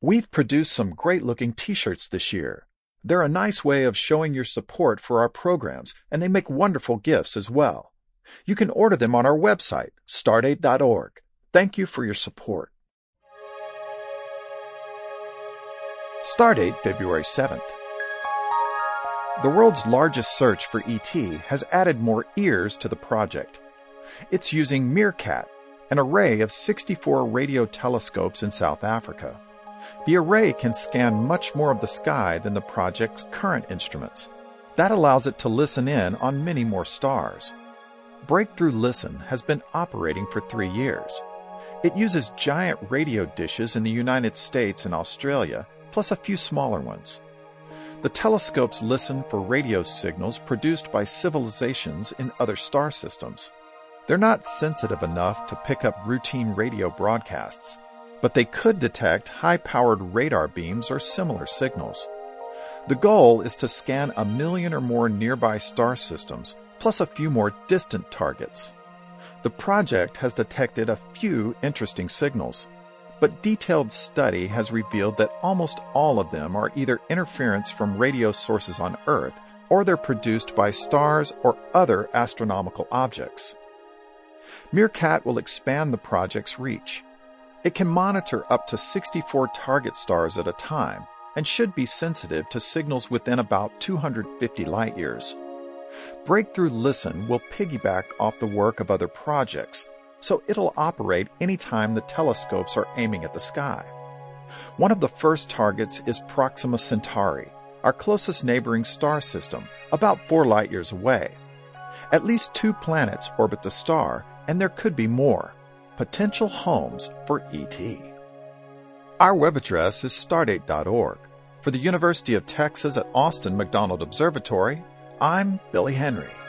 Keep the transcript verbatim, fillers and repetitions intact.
We've produced some great-looking t-shirts this year. They're a nice way of showing your support for our programs, and they make wonderful gifts as well. You can order them on our website, stardate dot org. Thank you for your support. Stardate, February seventh. The world's largest search for E T has added more ears to the project. It's using Meerkat, an array of sixty-four radio telescopes in South Africa. The array can scan much more of the sky than the project's current instruments. That allows it to listen in on many more stars. Breakthrough Listen has been operating for three years. It uses giant radio dishes in the United States and Australia, plus a few smaller ones. The telescopes listen for radio signals produced by civilizations in other star systems. They're not sensitive enough to pick up routine radio broadcasts, but they could detect high-powered radar beams or similar signals. The goal is to scan a million or more nearby star systems, plus a few more distant targets. The project has detected a few interesting signals, but detailed study has revealed that almost all of them are either interference from radio sources on Earth, or they're produced by stars or other astronomical objects. Meerkat will expand the project's reach. It can monitor up to sixty-four target stars at a time and should be sensitive to signals within about two hundred fifty light-years. Breakthrough Listen will piggyback off the work of other projects, so it'll operate anytime the telescopes are aiming at the sky. One of the first targets is Proxima Centauri, our closest neighboring star system, about four light-years away. At least two planets orbit the star, and there could be more, potential homes for E T. Our web address is stardate dot org. For the University of Texas at Austin McDonald Observatory, I'm Billy Henry.